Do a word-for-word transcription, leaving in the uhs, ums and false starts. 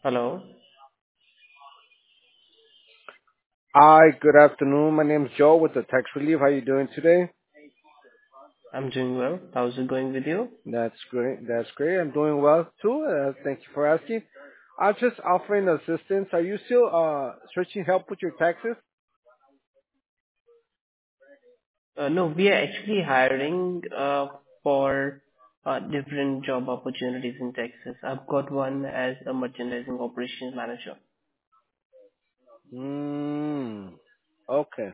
Hello, Hi, good afternoon. My name is Joe with the Tax Relief. How you doing today? I'm doing well. How's it going with you? That's great. That's great. I'm doing well too. Uh, thank you for asking. I'm just offering assistance. Are you still uh searching help with your taxes? Uh, no, we are actually hiring uh, for uh, different job opportunities in Texas. I've got one as a merchandising operations manager. Hmm. Okay.